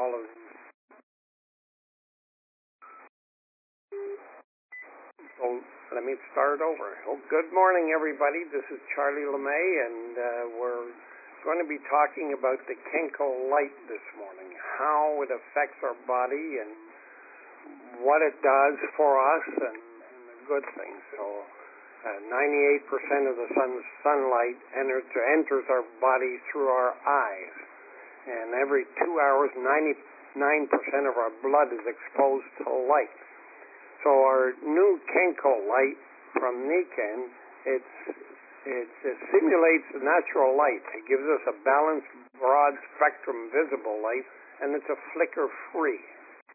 all of these. So let me start over. Oh, good morning, everybody. This is Charlie LeMay, and we're going to be talking about the Kenko light this morning, how it affects our body and what it does for us and the good things. So 98% of the sun's sunlight enters our body through our eyes, and every 2 hours, 99% of our blood is exposed to light. So our new Kenko light from Niken, it simulates the natural light. It gives us a balanced, broad spectrum visible light, and it's a flicker-free.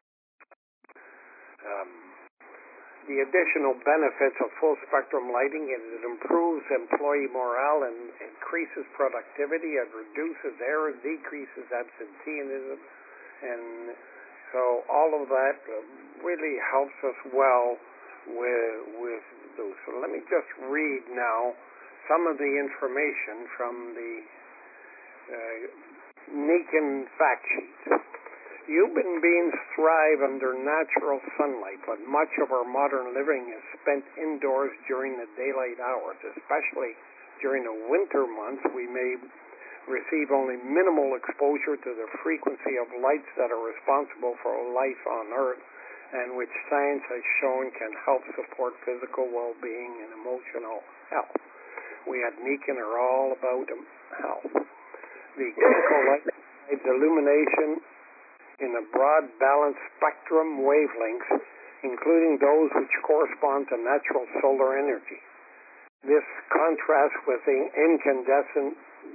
The additional benefits of full spectrum lighting is it improves employee morale and increases productivity. It reduces errors, decreases absenteeism, and so all of that really helps us well with those. So let me just read now some of the information from the Niken fact sheet. Human beings thrive under natural sunlight, but much of our modern living is spent indoors during the daylight hours. Especially during the winter months, we may receive only minimal exposure to the frequency of lights that are responsible for life on Earth, and which science has shown can help support physical well-being and emotional health. We at Niken are all about health. The Kenko light provides illumination in a broad, balanced spectrum wavelengths, including those which correspond to natural solar energy. This contrasts with the incandescent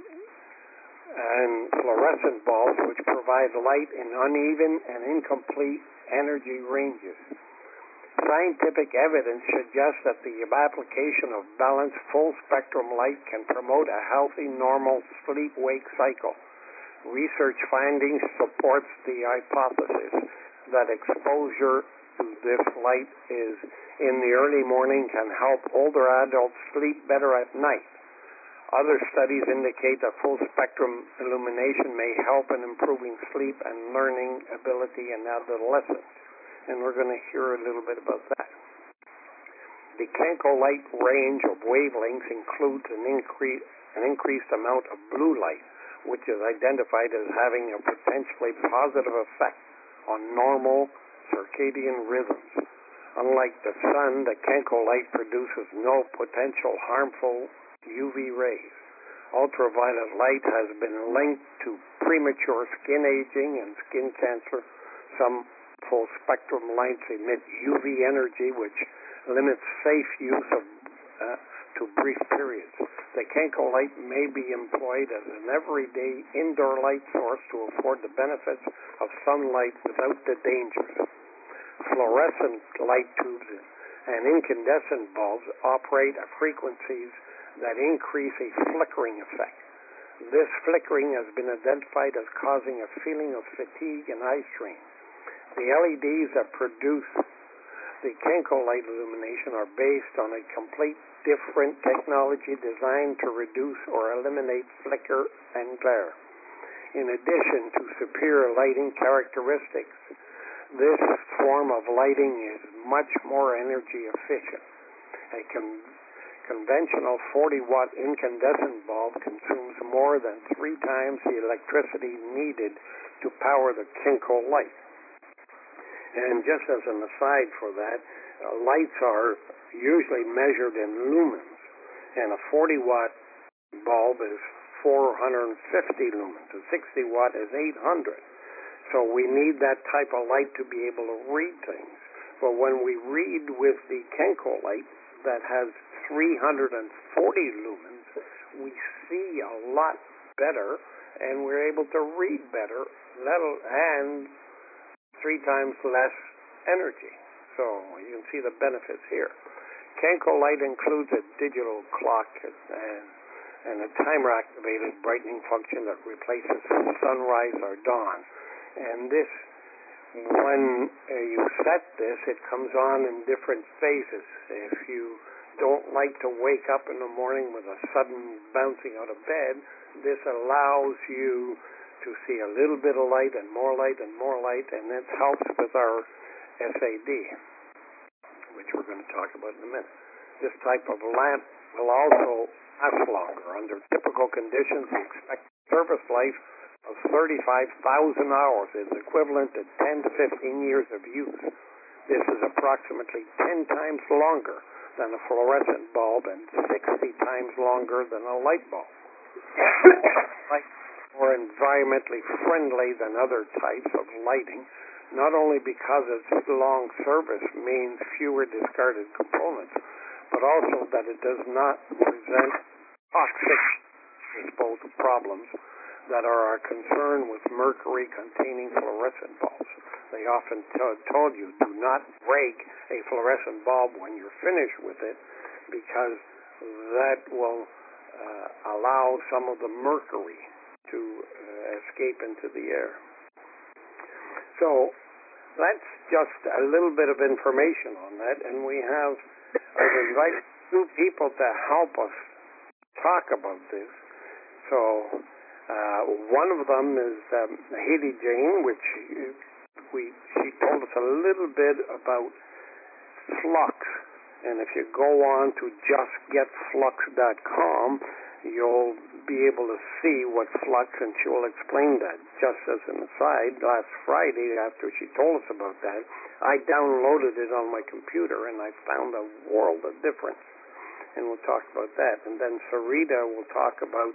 and fluorescent bulbs, which provide light in uneven and incomplete energy ranges. Scientific evidence suggests that the application of balanced full-spectrum light can promote a healthy, normal sleep-wake cycle. Research findings supports the hypothesis that exposure to this light in the early morning can help older adults sleep better at night. Other studies indicate that full-spectrum illumination may help in improving sleep and learning ability in adolescents, and we're going to hear a little bit about that. The Kenko light range of wavelengths includes an increased amount of blue light, which is identified as having a potentially positive effect on normal circadian rhythms. Unlike the sun, the Kenko light produces no potential harmful UV rays. Ultraviolet light has been linked to premature skin aging and skin cancer. Some full spectrum lights emit UV energy, which limits safe use of to brief periods. The Kenko light may be employed as an everyday indoor light source to afford the benefits of sunlight without the dangers. Fluorescent light tubes and incandescent bulbs operate at frequencies that increase a flickering effect. This flickering has been identified as causing a feeling of fatigue and eye strain. The LEDs that produce the Kenko light illumination are based on a complete different technology designed to reduce or eliminate flicker and glare. In addition to superior lighting characteristics, this form of lighting is much more energy efficient. A conventional 40-watt incandescent bulb consumes more than 3 times the electricity needed to power the Kenko light. And just as an aside for that, lights are usually measured in lumens, and a 40-watt bulb is 450 lumens. A 60-watt is 800. So we need that type of light to be able to read things. But when we read with the Kenko light that has 340 lumens, we see a lot better, and we're able to read better, and 3 times less energy. So you can see the benefits here. Kenko light includes a digital clock and a timer-activated brightening function that replaces sunrise or dawn. And this, when you set this, it comes on in different phases. If you don't like to wake up in the morning with a sudden bouncing out of bed, this allows you to see a little bit of light and more light and more light, and it helps with our SAD, which we're going to talk about in a minute. This type of lamp will also last longer. Under typical conditions, the expected service life of 35,000 hours is equivalent to 10 to 15 years of use. This is approximately 10 times longer than a fluorescent bulb and 60 times longer than a light bulb. Light more environmentally friendly than other types of lighting, not only because its long service means fewer discarded components, but also that it does not present toxic disposal problems that are a concern with mercury-containing fluorescent bulbs. They often told you, do not break a fluorescent bulb when you're finished with it, because that will allow some of the mercury to escape into the air. So that's just a little bit of information on that, and I've invited two people to help us talk about this. So one of them is Hayley Jane, which she told us a little bit about flux. And if you go on to justgetflux.com, you'll be able to see what flux, and she will explain that. Just as an aside, last Friday, after she told us about that, I downloaded it on my computer, and I found a world of difference. And we'll talk about that. And then Sarita will talk about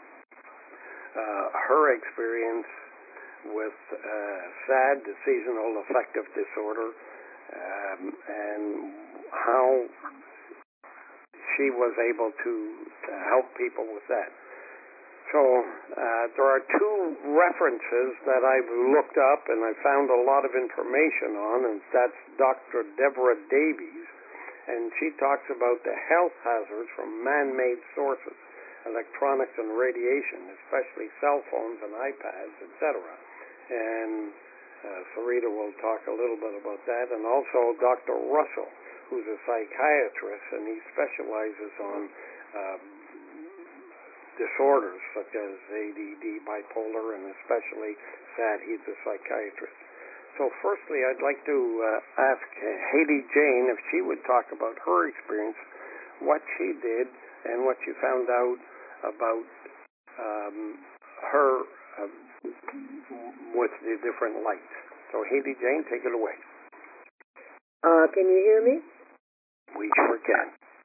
her experience with SAD, the seasonal affective disorder, and how she was able to help people with that. So there are two references that I've looked up and I found a lot of information on, and that's Dr. Deborah Davies, and she talks about the health hazards from man-made sources, electronics and radiation, especially cell phones and iPads, etc. And Sarita will talk a little bit about that, and also Dr. Russell, who's a psychiatrist, and he specializes on disorders such as ADD, bipolar, and especially SAD. He's a psychiatrist. So firstly, I'd like to ask Hayley Jane if she would talk about her experience, what she did, and what she found out about her with the different lights. So Hayley Jane, take it away. Can you hear me? We sure can.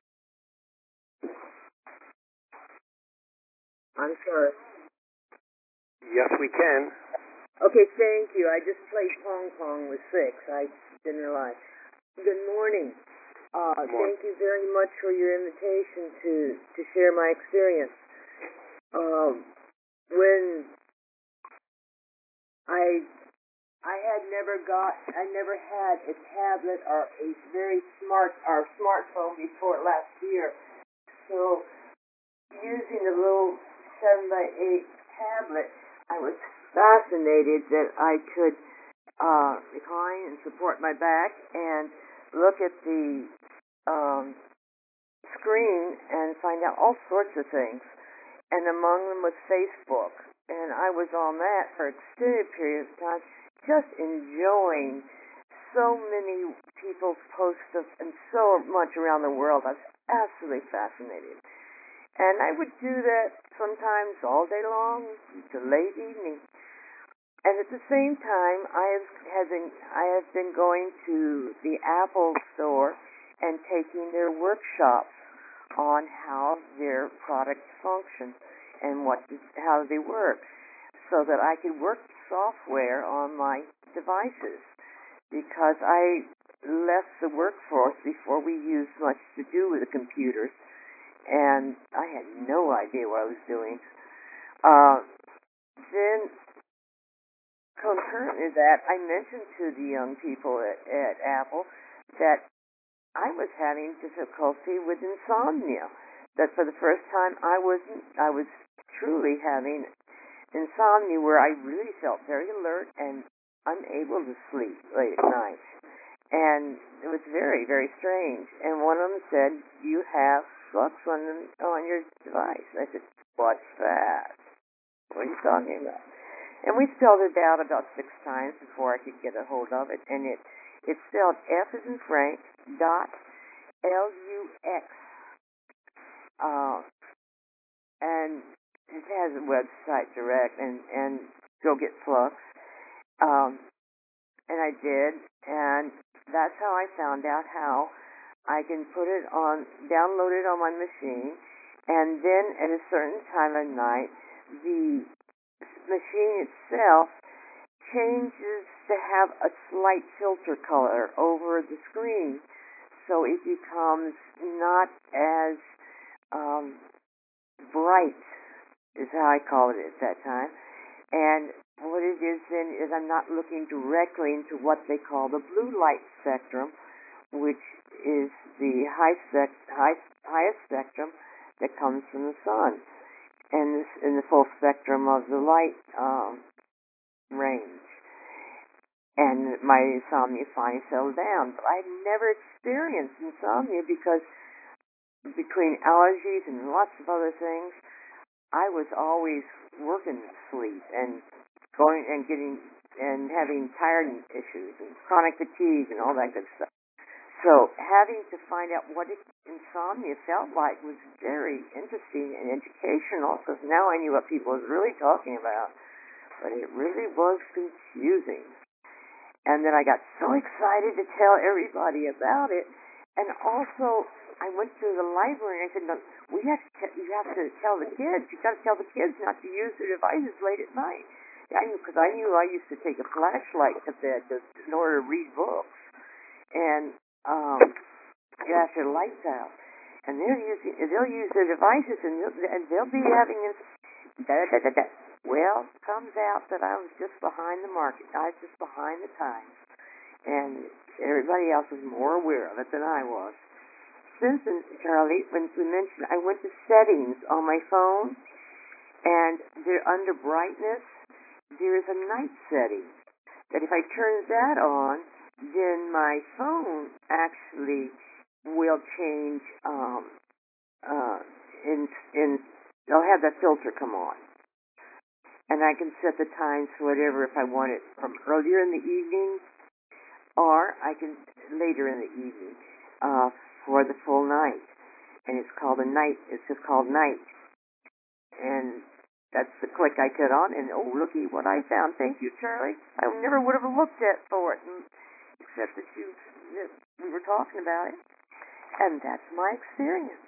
I'm sorry. Yes, we can. Okay, thank you. I just played pong pong with 6. I didn't realize. Good morning. Thank you very much for your invitation to share my experience. When I never had a tablet or a very smartphone before last year. So using the little 7x8 tablet, I was fascinated that I could recline and support my back and look at the screen and find out all sorts of things. And among them was Facebook. And I was on that for an extended period of time, just enjoying so many people's posts and so much around the world. I was absolutely fascinated. And I would do that sometimes all day long to late evening. And at the same time, I have been going to the Apple store and taking their workshops on how their products function and how they work, so that I could work software on my devices. Because I left the workforce before we used much to do with the computers, and I had no idea what I was doing. Then, concurrently to that, I mentioned to the young people at Apple that I was having difficulty with insomnia. That for the first time I was truly having insomnia, where I really felt very alert and unable to sleep late at night. And it was very, very strange. And one of them said, "You have flux on your device." I said, "What's that? What are you talking about?" And we spelled it out about 6 times before I could get a hold of it. And it's spelled F as in Frank, dot, L-U-X. And it has a website direct, and go get Flux. And I did, and that's how I found out how I can download it on my machine, and then at a certain time of night, the machine itself changes to have a slight filter color over the screen, so it becomes not as bright, is how I called it at that time. And what it is then is I'm not looking directly into what they call the blue light spectrum, which is the highest spectrum that comes from the sun, and in the full spectrum of the light range. And my insomnia finally settled down. But I'd never experienced insomnia because between allergies and lots of other things, I was always working sleep and having tiredness issues and chronic fatigue and all that good stuff. So having to find out what insomnia felt like was very interesting and educational, because now I knew what people was really talking about, but it really was confusing. And then I got so excited to tell everybody about it, and also I went to the library and I said, no, you have to tell the kids. You got to tell the kids not to use their devices late at night. Because I knew I used to take a flashlight to bed in order to read books, and after the lights out. And they'll use their devices, and they'll be having this. Well, it comes out that I was just behind the market. I was just behind the times, and everybody else was more aware of it than I was. Since then, Charlie, when we mentioned, I went to settings on my phone, and they're under brightness. There is a night setting that if I turn that on, then my phone actually will change. I'll have that filter come on, and I can set the times for whatever if I want it from earlier in the evening, or I can later in the evening. For the full night, and it's called It's just called night, and that's the click I put on, and oh, looky what I found! Thank you, Charlie. I never would have looked for it, except that we were talking about it, and that's my experience.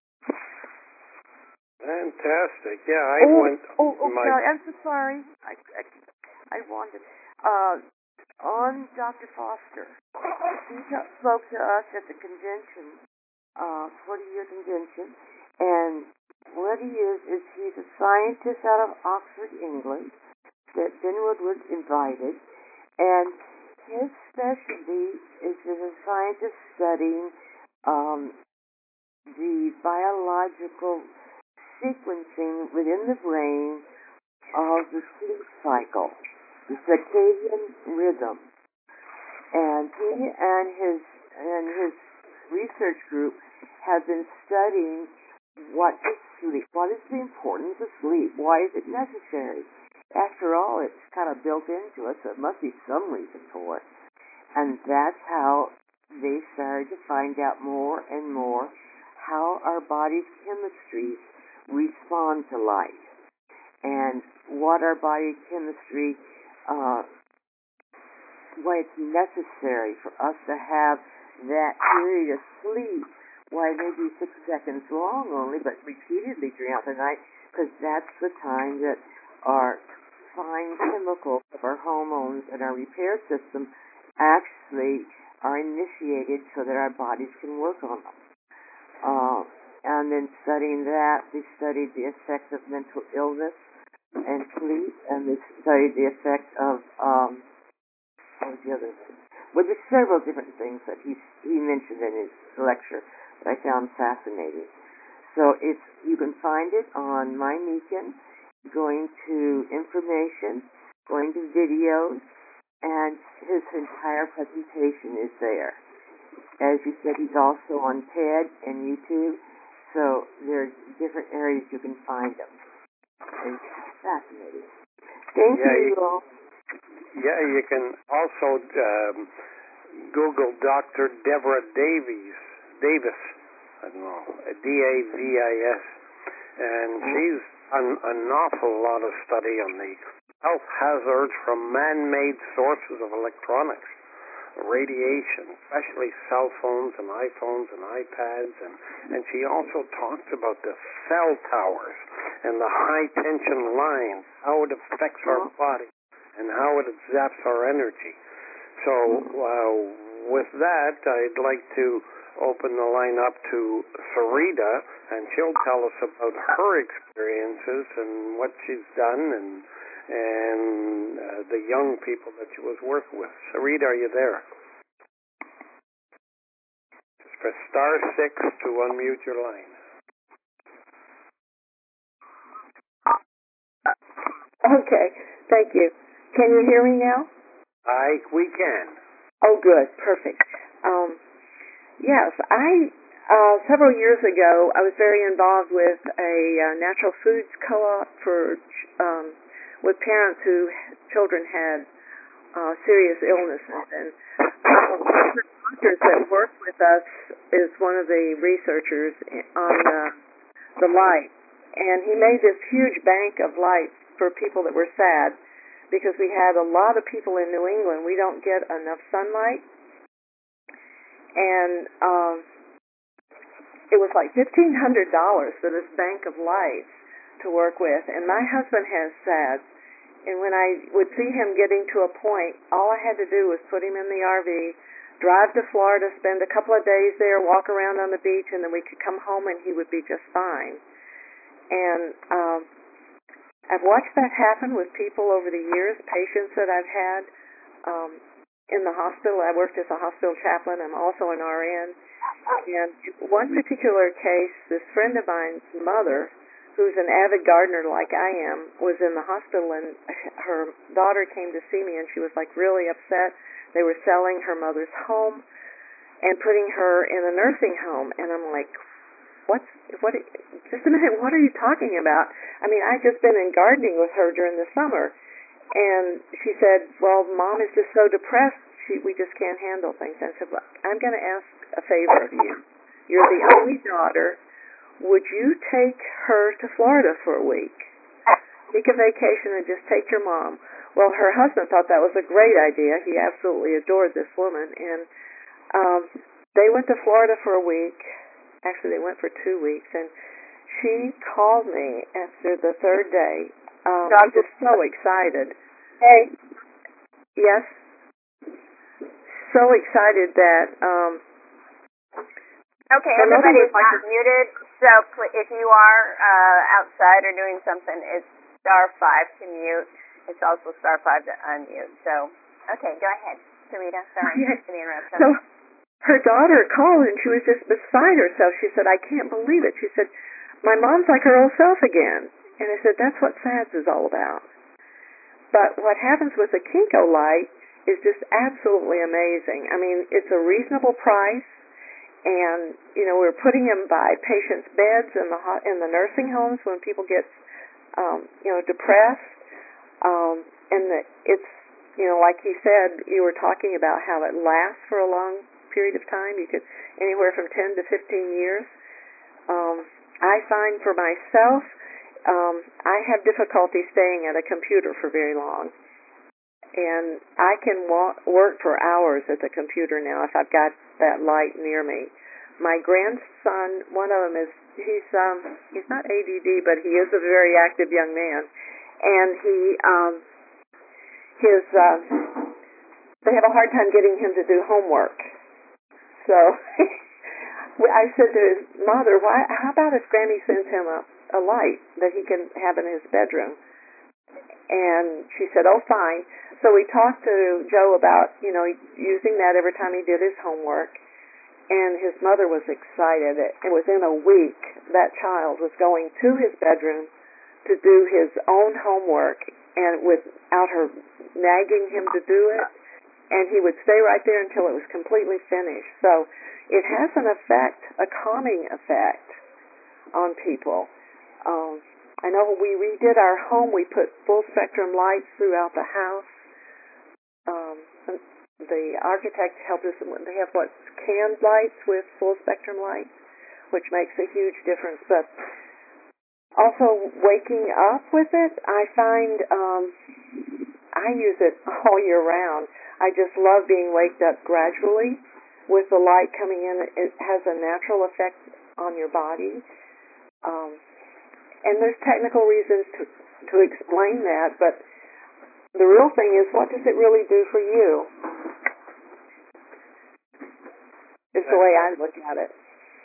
Fantastic! Yeah, I went. Charlie, I'm so sorry. I wanted on Dr. Foster. He spoke to us at the convention, 40-year convention, and what he is he's a scientist out of Oxford, England, that Ben Woodward invited, and his specialty is as a scientist studying the biological sequencing within the brain of the sleep cycle, the circadian rhythm. And he and his research group have been studying what is sleep, what is the importance of sleep, why is it necessary? After all, it's kind of built into us, so it must be some reason for it. And that's how they started to find out more and more how our body's chemistries respond to light, and what our body chemistry why it's necessary for us to have that period of sleep, why it may be 6 seconds long only, but repeatedly throughout the night, because that's the time that our fine chemicals of our hormones and our repair system actually are initiated so that our bodies can work on them. And then studying that, we studied the effect of mental illness and sleep, and we studied the effect of what was the other thing? Well, there's several different things that he mentioned in his lecture that I found fascinating. So you can find it on MyMeekin, going to information, going to videos, and his entire presentation is there. As you said, he's also on TED and YouTube, so there's different areas you can find them. And it's fascinating. Thank you. Yeah, you can also Google Dr. Deborah Davis. I don't know, Davis, and she's done an awful lot of study on the health hazards from man-made sources of electronics, radiation, especially cell phones and iPhones and iPads, and she also talks about the cell towers and the high-tension lines, how it affects our body and how it zaps our energy. So with that, I'd like to open the line up to Sarita, and she'll tell us about her experiences and what she's done and the young people that she was working with. Sarita, are you there? Just press *6 to unmute your line. Okay, thank you. Can you hear me now? We can. Oh, good, perfect. Yes, several years ago, I was very involved with a natural foods co-op with parents whose children had serious illnesses. And one of the doctors that worked with us is one of the researchers on the light. And he made this huge bank of lights for people that were sad, because we had a lot of people in New England. We don't get enough sunlight. And it was like $1,500 for this bank of lights to work with. And my husband has SADS. And when I would see him getting to a point, all I had to do was put him in the RV, drive to Florida, spend a couple of days there, walk around on the beach, and then we could come home and he would be just fine. And I've watched that happen with people over the years, patients that I've had in the hospital. I worked as a hospital chaplain. I'm also an RN. And in one particular case, this friend of mine's mother, who's an avid gardener like I am, was in the hospital, and her daughter came to see me, and she was like really upset. They were selling her mother's home and putting her in a nursing home. And I'm like, just a minute, what are you talking about? I mean, I'd just been in gardening with her during the summer. And she said, well, Mom is just so depressed, we just can't handle things. I said, well, I'm going to ask a favor of you. You're the only daughter. Would you take her to Florida for a week? Take a vacation and just take your mom. Well, her husband thought that was a great idea. He absolutely adored this woman. And they went to Florida for a week. Actually, they went for 2 weeks. And she called me after the third day, just so excited. Hey. Yes? So excited that... Okay, everybody's muted, so if you are outside or doing something, it's *5 to mute. It's also *5 to unmute. So, okay, go ahead, Sarita. Sorry, yes. to interrupt. So her daughter called, and she was just beside herself. She said, I can't believe it. She said, my mom's like her old self again. And I said, that's what SADS is all about. But what happens with the Kinko light is just absolutely amazing. I mean, it's a reasonable price. And, you know, we're putting them by patients' beds in the nursing homes when people get, depressed. And it's, like you said, you were talking about how it lasts for a long period of time. You could, anywhere from 10 to 15 years. I find for myself, I have difficulty staying at a computer for very long. And I can work for hours at the computer now if I've got that light near me. My grandson, one of them he's not ADD, but he is a very active young man. And they have a hard time getting him to do homework. So I said to his mother, how about if Granny sends him a light that he can have in his bedroom? And she said, oh, fine. So we talked to Joe about, using that every time he did his homework. And his mother was excited. It was in a week that child was going to his bedroom to do his own homework, and without her nagging him to do it. And he would stay right there until it was completely finished. So it has an effect, a calming effect on people. I know when we redid our home, we put full spectrum lights throughout the house. The architect helped us. They have canned lights with full spectrum lights, which makes a huge difference. But also waking up with it, I find I use it all year round. I just love being waked up gradually with the light coming in. It has a natural effect on your body. And there's technical reasons to explain that, but the real thing is, what does it really do for you? Is the way I look at it.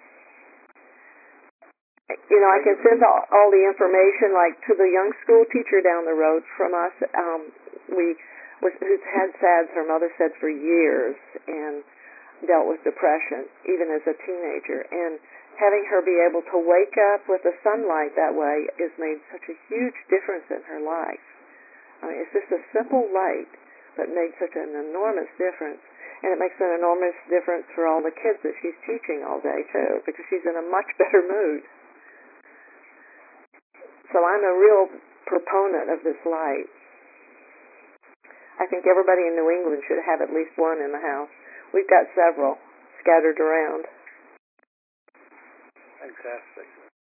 You know, I can send all the information, like to the young school teacher down the road from us, who's had SADS, her mother said, for years, and dealt with depression, even as a teenager. And having her be able to wake up with the sunlight that way has made such a huge difference in her life. I mean, it's just a simple light, but made such an enormous difference. And it makes an enormous difference for all the kids that she's teaching all day, too, because she's in a much better mood. So I'm a real proponent of this light. I think everybody in New England should have at least one in the house. We've got several scattered around. Fantastic.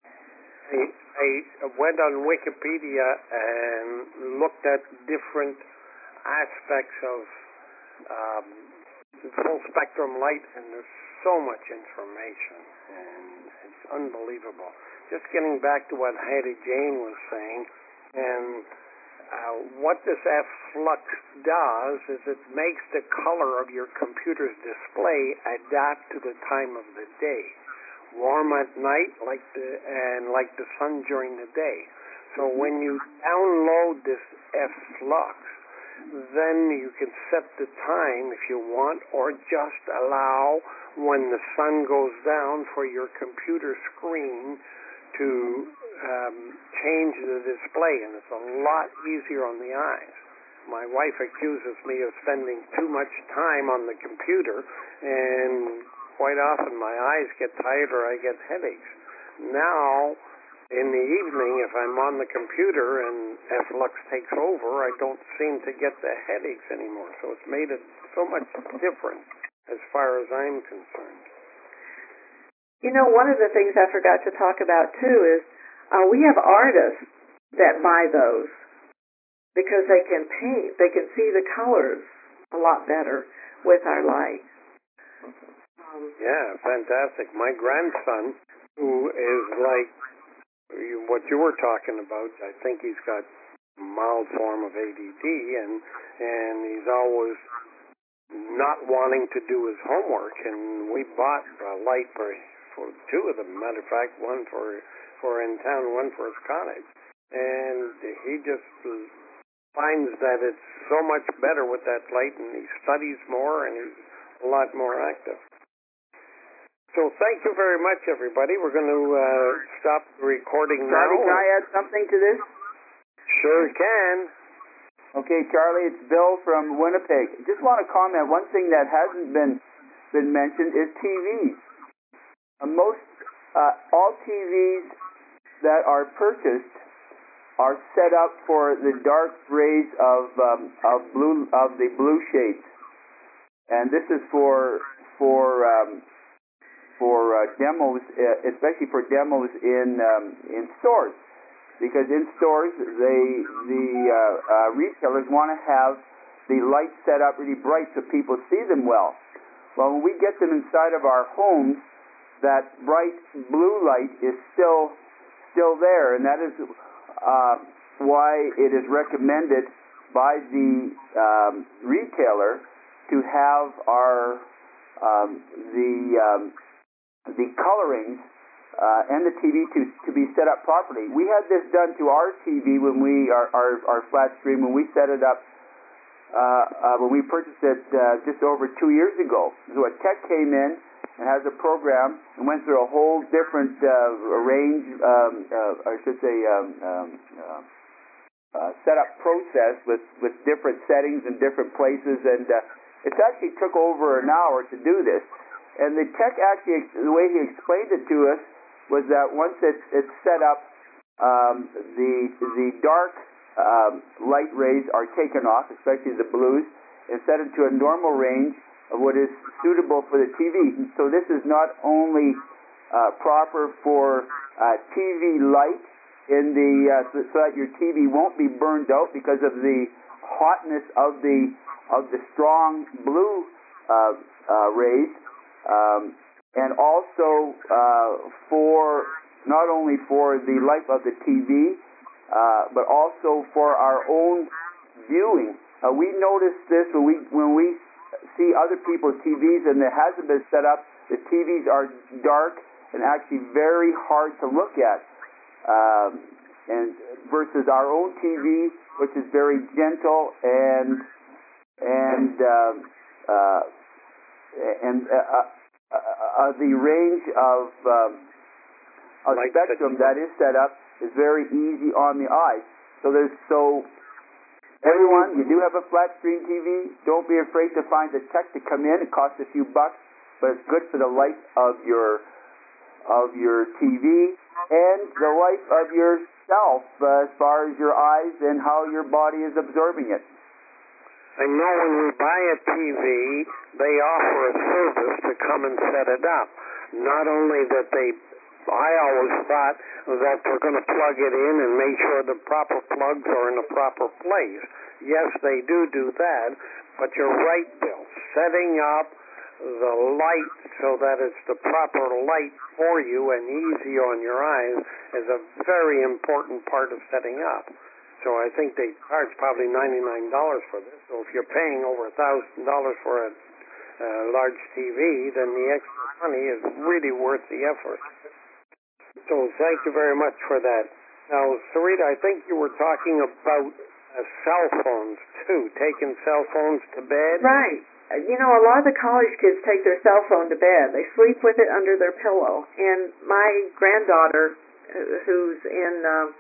I went on Wikipedia and looked at different aspects of full spectrum light, and there's so much information, and it's unbelievable. Just getting back to what Hattie Jane was saying, and what this F-flux does is it makes the color of your computer's display adapt to the time of the day. Warm at night, like the sun during the day. So when you download this F-flux, then you can set the time if you want, or just allow when the sun goes down for your computer screen to change the display, and it's a lot easier on the eyes. My wife accuses me of spending too much time on the computer, and quite often my eyes get tired or I get headaches. Now, in the evening, if I'm on the computer and F-Lux takes over, I don't seem to get the headaches anymore. So it's made it so much different as far as I'm concerned. You know, one of the things I forgot to talk about, too, is we have artists that buy those because they can paint. They can see the colors a lot better with our light. Yeah, fantastic. My grandson, who is like what you were talking about, I think he's got a mild form of ADD, and he's always not wanting to do his homework. And we bought a light for two of them. Matter of fact, one for in town, one for his college. And he just finds that it's so much better with that light, and he studies more, and he's a lot more active. So thank you very much, everybody. We're going to stop the recording now. Charlie, can I add something to this? Sure can. Okay, Charlie, it's Bill from Winnipeg. Just want to comment, one thing that hasn't been mentioned is TVs. All TVs that are purchased are set up for the dark rays of the blue shades, and this is for demos, especially for demos in stores, because in stores the retailers want to have the lights set up really bright so people see them well. Well, when we get them inside of our homes, that bright blue light is still there, and that is why it is recommended by the retailer to have our the colorings and the TV to be set up properly. We had this done to our TV when our flat screen, when we set it up, when we purchased it just over 2 years ago. So a tech came in and has a program and went through a whole different range, setup process with different settings and different places, and it actually took over an hour to do this. And the tech actually, the way he explained it to us was that once it's set up the dark light rays are taken off, especially the blues, and set into a normal range of what is suitable for the TV. And so this is not only proper for TV light in the so that your TV won't be burned out because of the hotness of the strong blue rays, and also for not only for the life of the TV, but also for our own viewing. We notice this when we see other people's TVs and it hasn't been set up. The TVs are dark and actually very hard to look at, and versus our own TV, which is very gentle and the range of spectrum that is set up is very easy on the eye. So everyone, you do have a flat screen TV. Don't be afraid to find a tech to come in. It costs a few bucks, but it's good for the life of your TV and the life of yourself as far as your eyes and how your body is absorbing it. I know when we buy a TV, they offer a service to come and set it up. Not only that I always thought that they're going to plug it in and make sure the proper plugs are in the proper place. Yes, they do that, but you're right, Bill. Setting up the light so that it's the proper light for you and easy on your eyes is a very important part of setting up. So I think they charge probably $99 for this. So if you're paying over $1,000 for a large TV, then the extra money is really worth the effort. So thank you very much for that. Now, Sarita, I think you were talking about cell phones, too, taking cell phones to bed. Right. You know, a lot of the college kids take their cell phone to bed. They sleep with it under their pillow. And my granddaughter, who's in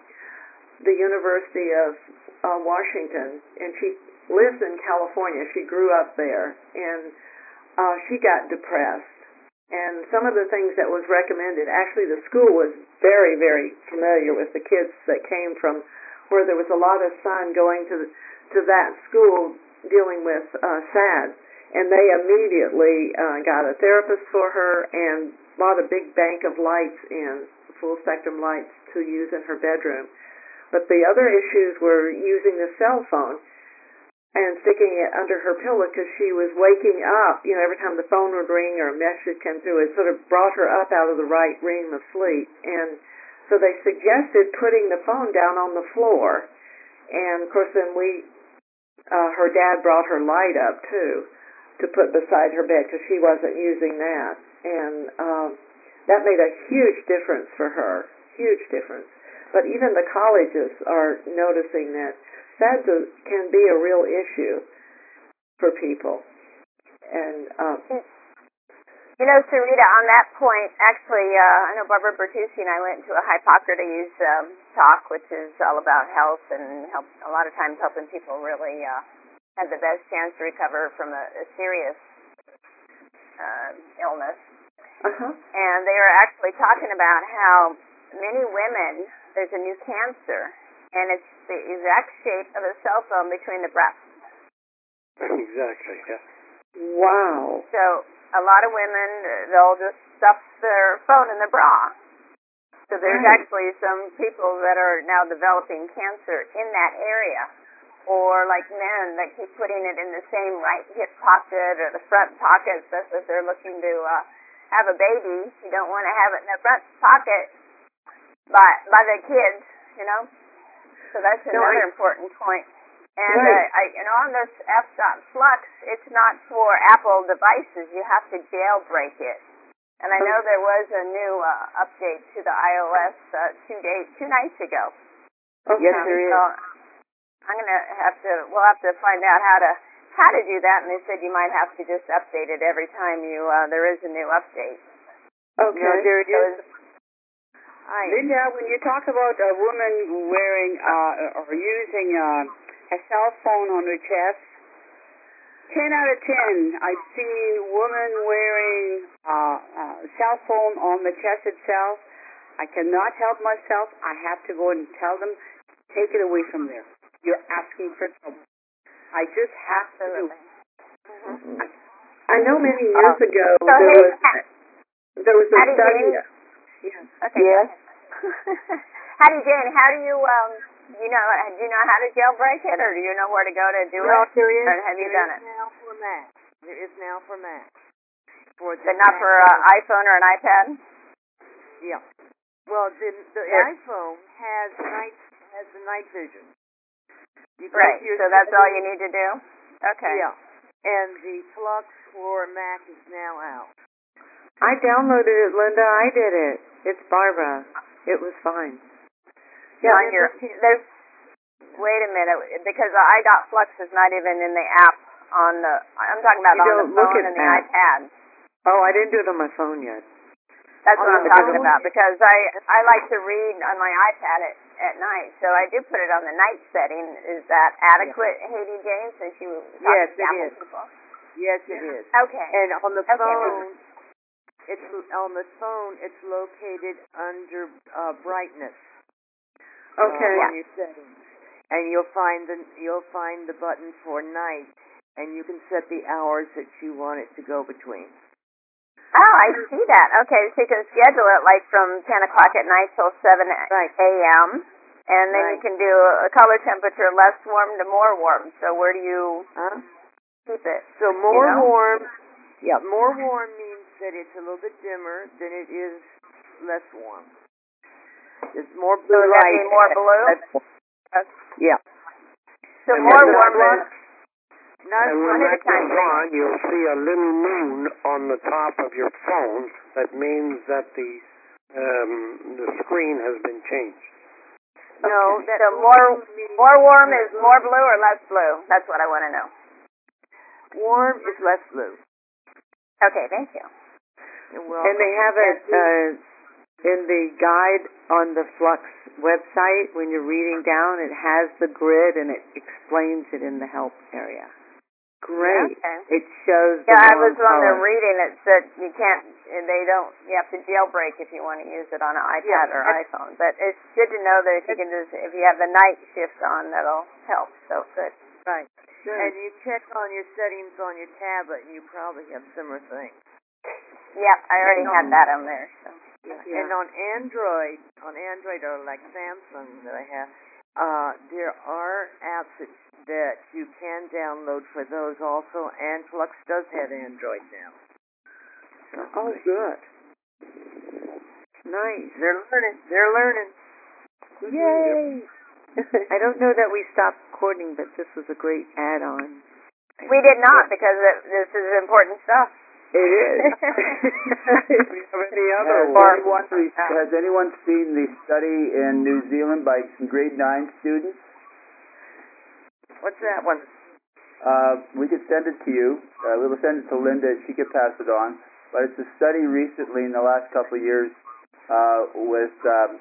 the University of Washington, and she lives in California. She grew up there, and she got depressed. And some of the things that was recommended, actually the school was very, very familiar with the kids that came from where there was a lot of sun going to that school dealing with SAD. And they immediately got a therapist for her and bought a big bank of lights in, full spectrum lights to use in her bedroom. But the other issues were using the cell phone and sticking it under her pillow because she was waking up. You know, every time the phone would ring or a message came through, it sort of brought her up out of the right REM of sleep. And so they suggested putting the phone down on the floor. And, of course, then her dad brought her light up, too, to put beside her bed because she wasn't using that. And that made a huge difference for her, huge difference. But even the colleges are noticing that SAD can be a real issue for people. And you know, Sarita, on that point, actually, I know Barbara Bertucci and I went to a Hippocrates talk, which is all about health and a lot of times helping people really have the best chance to recover from a serious illness. And they were actually talking about how many women, there's a new cancer, and it's the exact shape of a cell phone between the breasts. Exactly, yeah. Wow. So a lot of women, they'll just stuff their phone in their bra. So there's actually some people that are now developing cancer in that area. Or like men that keep putting it in the same right hip pocket or the front pocket, especially if they're looking to have a baby. You don't want to have it in the front pocket by the kids, you know. So that's another important point. And on this F.flux, it's not for Apple devices. You have to jailbreak it. And I know there was a new update to the iOS 2 nights ago. Yes, there is. So I'm gonna we'll have to find out how to do that. And they said you might have to just update it every time there is a new update. Okay. No, there it is. Hi. Linda, when you talk about a woman wearing or using a cell phone on her chest, 10 out of 10, I've seen women wearing a cell phone on the chest itself. I cannot help myself. I have to go and tell them, take it away from there. You're asking for trouble. I just have to do it. I know many years ago So there was a Hattie study. Jane? Yes. Okay. Yes. Hattie Jane, how do you do you know how to jailbreak it, or do you know where to go to do No, it? there is. Or have you done it? Now for Mac. There is now for Mac. For the But not Mac for iPhone or an iPad? Yeah. Well, the Here. iPhone has the night vision. You go Right. to your So that's all settings. you need to do? Okay. Yeah. And the Flux for Mac is now out. I downloaded it, Linda. I did it. It's Barbara. It was fine. Yeah, there's, wait a minute, because the iDotFlux is not even in the app on the, I'm talking about You on don't the look phone at and the that. iPad. Oh, I didn't do it on my phone yet. That's what I'm talking phone? about, because I like to read on my iPad at night, so I do put it on the night setting. Is that adequate, Haiti Jane, since you Yes, talk to Apple it is. people? Yes, it is. Okay. And on the Okay. phone, it's located under brightness. Okay. On your settings, and you'll find the button for night, and you can set the hours that you want it to go between. Oh, I see that. Okay, so you can schedule it like from 10 o'clock at night till 7 a.m., and then you can do a color temperature less warm to more warm. So where do you keep it? So more warm, More warm means that it's a little bit dimmer than it is less warm. There's more blue So would that light. mean more blue? Yeah. So And more when warm. And when that goes on, you'll see a little moon on the top of your phone. That means that the screen has been changed. No, Okay. So more warm is more blue or less blue? That's what I want to know. Warm is less blue. Okay, thank you. You're welcome. And they have it in the guide on the Flux website. When you're reading down, it has the grid and it explains it in the help area. Great. Okay. It shows. Yeah, I the was wrong on there color. reading it said you have to jailbreak if you want to use it on an iPad or iPhone. But it's good to know that if you have the night shift on, that'll help. So good. Right. Good. And you check on your settings on your tablet, and you probably have similar things. Yep, I already had that on there. So. Yeah. Yeah. And on Android or like Samsung that I have, there are apps that you can download for those also, and Flux does have Android now. Oh, good. Nice. They're learning. Yay! I don't know that we stopped recording, but this was a great add-on. We did not because this is important stuff. It is. Do you have any other? Has anyone seen the study in New Zealand by some grade 9 students? What's that one? We could send it to you. We will send it to Linda. She could pass it on. But it's a study recently in the last couple of years with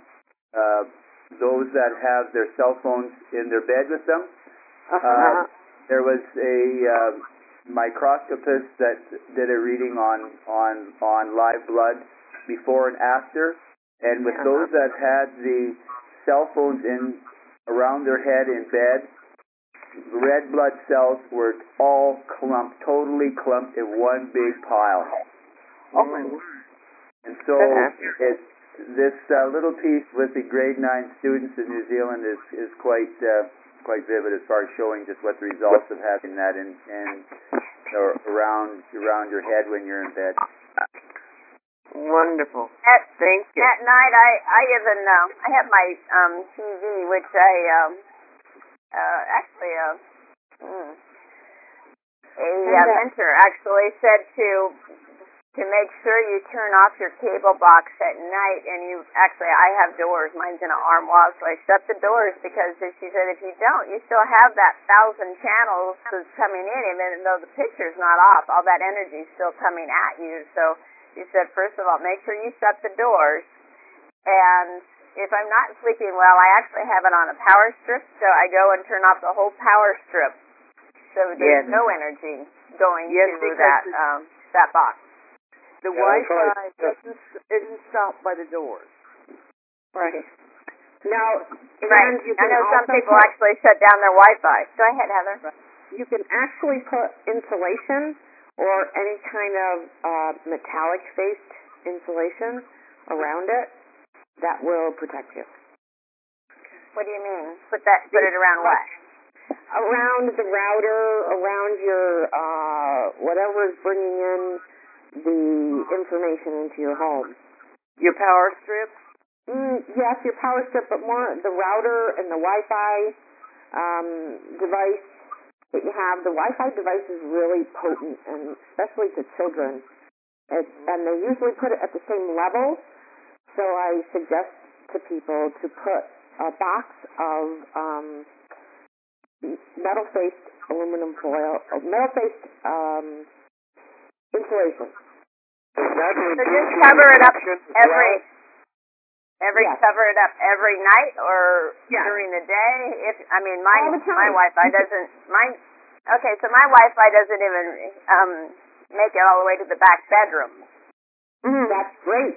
those that have their cell phones in their bed with them. There was a microscopist that did a reading on live blood before and after, and with those that had the cell phones in around their head in bed, red blood cells were all totally clumped in one big pile. Oh my word! And so this little piece with the grade 9 students in New Zealand is quite vivid as far as showing just what the results of having that in or around your head when you're in bed. Wonderful. Thank you. At night, I even I have my TV, which I actually a mentor actually said to make sure you turn off your cable box at night, and I have doors. Mine's in an armoire, so I shut the doors because she said if you don't, you still have that 1,000 channels that's coming in, even though the picture's not off. All that energy's still coming at you. So she said, first of all, make sure you shut the doors, and if I'm not sleeping well, I actually have it on a power strip, so I go and turn off the whole power strip, so there's no energy going to that box. The Wi-Fi isn't stopped by the doors. Right. Now, Right. and you I can know some also people actually shut down their Wi-Fi. Go ahead, Heather. you can actually put insulation or any kind of metallic-based insulation around it that will protect you. What do you mean? Put it around what? Around the router, around your whatever is bringing in the information into your home. Your power strip? Yes, your power strip, but more the router and the Wi-Fi device that you have. The Wi-Fi device is really potent, and especially to children. And they usually put it at the same level. So I suggest to people to put a box of metal-faced aluminum foil, metal-faced insulation. So just cover it up Yes. cover it up every night or Yes. during the day. All the My time. Wi-Fi doesn't. Okay, so my Wi-Fi doesn't even make it all the way to the back bedroom. That's great.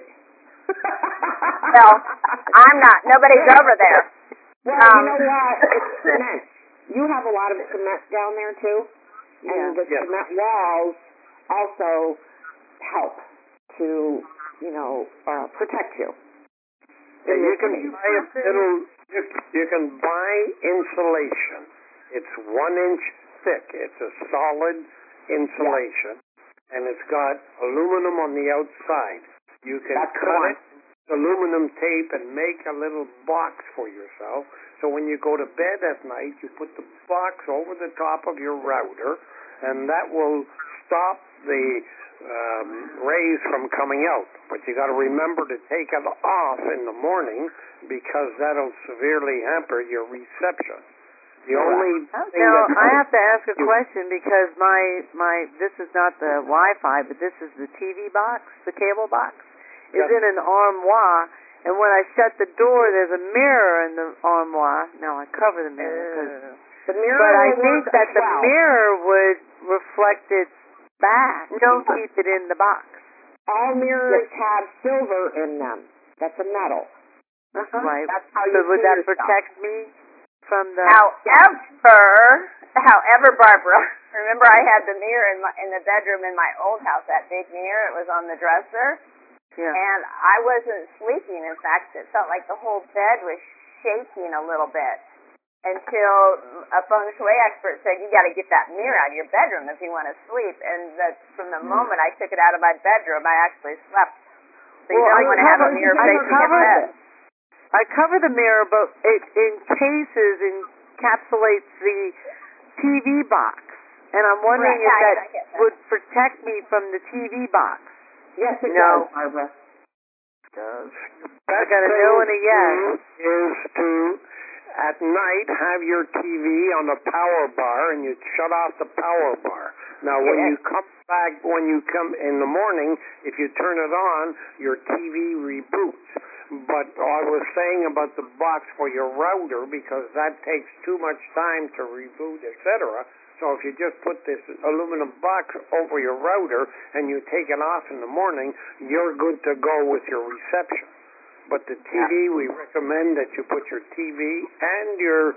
Well, I'm not. Nobody's over there. Well, you know what? It's cement. You have a lot of cement down there too, and the cement walls also help to, protect you. And you can buy you can buy insulation. It's 1 inch thick. It's a solid insulation, and it's got aluminum on the outside. You can cut it, aluminum tape, and make a little box for yourself. So when you go to bed at night, you put the box over the top of your router, and that will stop the rays from coming out. But you got to remember to take it off in the morning because that'll severely hamper your reception. The only thing Now, that I have to ask a question because my this is not the Wi-Fi, but this is the TV box, the cable box, is in an armoire. And when I shut the door, there's a mirror in the armoire. Now I cover the mirror, The mirror but I will think work that as the well. mirror would reflect it back No. and keep it in the box. All mirrors have silver in them. That's a metal. Right. That's how So you would see that yourself. protect me from the? However, Barbara, remember I had the mirror in the bedroom in my old house, that big mirror. It was on the dresser. Yeah. And I wasn't sleeping. In fact, it felt like the whole bed was shaking a little bit until a feng shui expert said, you got to get that mirror out of your bedroom if you want to sleep. And from the moment I took it out of my bedroom, I actually slept. So you don't want to have a mirror facing your bed. I cover the mirror, but it encapsulates the TV box. And I'm wondering if that would protect me from the TV box. Yes, it No. does, Barbara. I got a no and a yes. is to at night have your TV on a power bar, and you shut off the power bar. Now, when you come in the morning, if you turn it on, your TV reboots. But I was saying about the box for your router, because that takes too much time to reboot, etc. So if you just put this aluminum box over your router and you take it off in the morning, you're good to go with your reception. But the TV, we recommend that you put your TV and your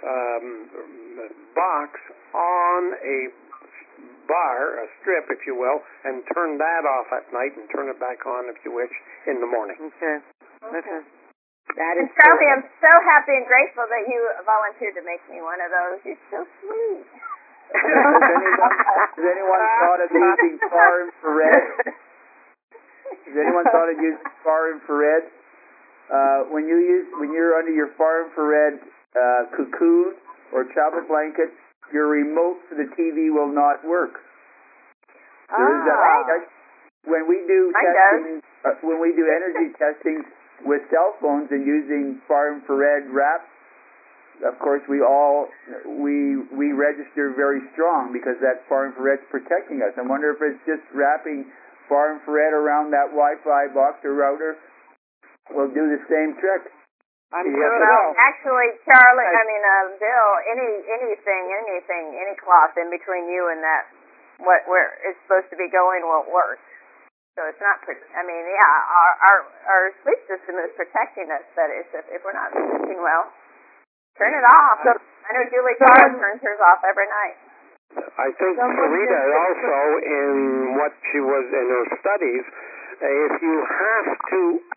box on a bar, a strip, if you will, and turn that off at night and turn it back on, if you wish, in the morning. Okay. That is Charlie, I'm so happy and grateful that you volunteered to make me one of those. You're so sweet. Has anyone thought of using far infrared? Has anyone thought of using far infrared? When you're under your far infrared cocoon or travel blanket, your remote for the TV will not work. When we do testing, when we do energy testing with cell phones and using far infrared wrap, of course we register very strong because that far infrared's protecting us. I wonder if it's just wrapping far infrared around that Wi-Fi box or router will do the same trick. I'm Yes, sure it Well, will. actually, Charlie, Bill, any cloth in between you and that where it's supposed to be going won't work. So it's not. I mean, yeah, our sleep system is protecting us, but it's if we're not sleeping well, turn it off. I know Julie Carr turns hers off every night. I think Sarita also, in what she was in her studies, if you have to